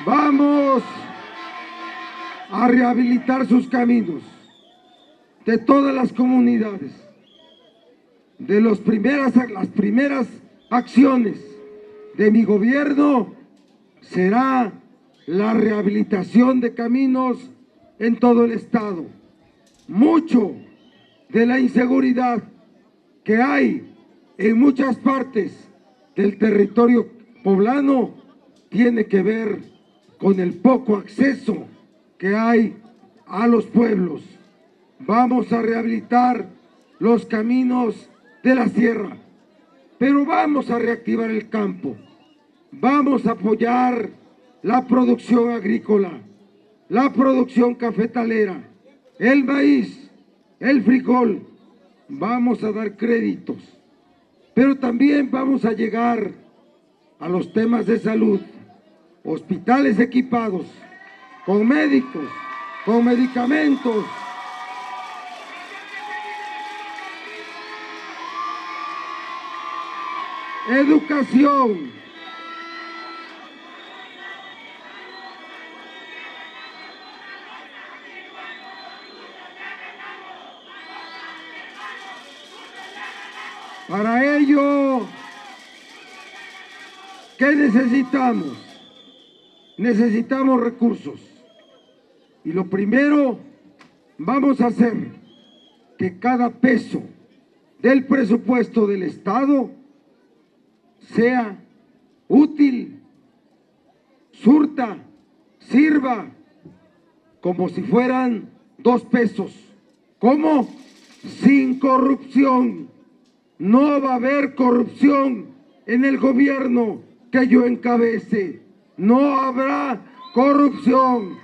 Vamos a rehabilitar sus caminos de todas las comunidades. Las primeras acciones de mi gobierno será la rehabilitación de caminos en todo el estado. Mucho de la inseguridad que hay en muchas partes del territorio poblano tiene que ver con el poco acceso que hay a los pueblos. Vamos a rehabilitar los caminos de la sierra, pero vamos a reactivar el campo. Vamos a apoyar la producción agrícola, la producción cafetalera, el maíz, el frijol. Vamos a dar créditos, pero también vamos a llegar a los temas de salud, hospitales equipados, con médicos, con medicamentos. Educación. Para ello, ¿qué necesitamos? Necesitamos recursos. Y lo primero, vamos a hacer que cada peso del presupuesto del Estado sea útil, surta, sirva como si fueran 2 pesos. ¿Cómo? Sin corrupción. No va a haber corrupción en el gobierno que yo encabece. No habrá corrupción.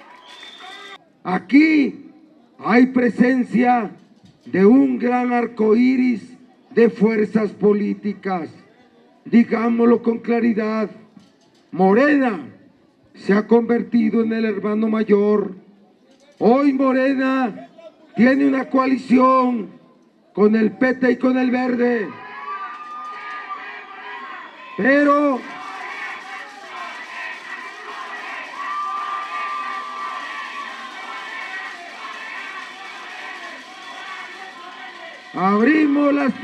Aquí hay presencia de un gran arco iris de fuerzas políticas. Digámoslo con claridad, Morena se ha convertido en el hermano mayor. Hoy Morena tiene una coalición con el PT y con el Verde. Pero abrimos las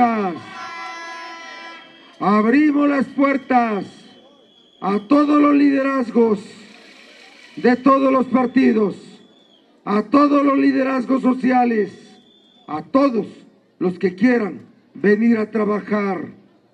puertas a todos los liderazgos de todos los partidos, a todos los liderazgos sociales, a todos los que quieran venir a trabajar